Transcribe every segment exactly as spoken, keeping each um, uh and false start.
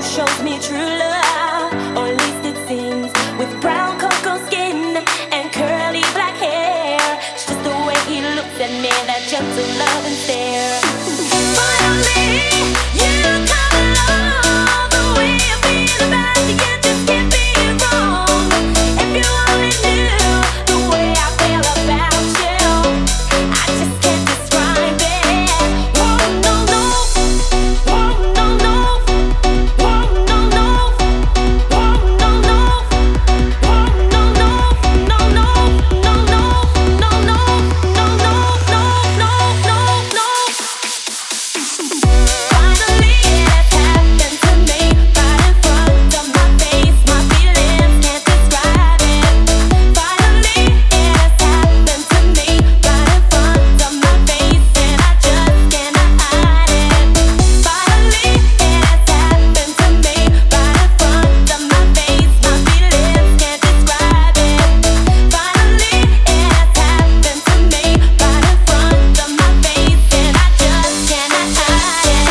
shows me true love, or at least it seems. With brown cocoa skin and curly black hair, it's just the way he looks at me, that gentle love and stare. Finally, you come along. The way I feel about you, you just can't be wrong. If you only knew the way I feel about you, I just can't describe it. Whoa, no, no. Whoa, no, no. Whoa, no, no. Whoa, no, no. Whoa, no, no. No, no. No, no. No, no. No, no. No, no, no, no. Finally, it has happened to me, right in front of my face. My feelings can't describe it. Finally, it has happened to me, right in front of my face, and I just cannot hide it. Finally, it has happened to me, right in front of my face. My feelings can't describe it. Finally, it has happened to me, right in front of my face, and I just cannot hide it.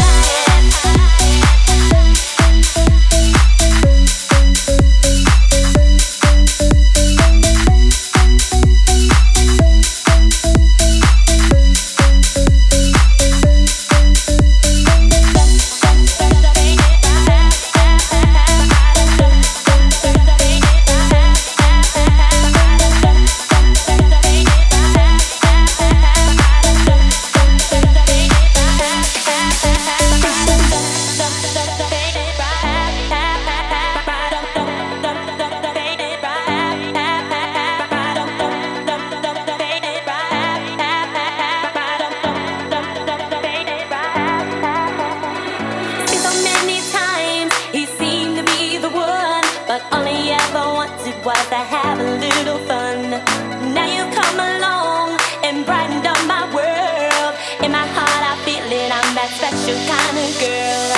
See, so many times he seemed to be the one, but all he ever wanted was to have a little fun. Now you've come along and brightened up my world. In my heart I feel it, I'm that special kind of girl.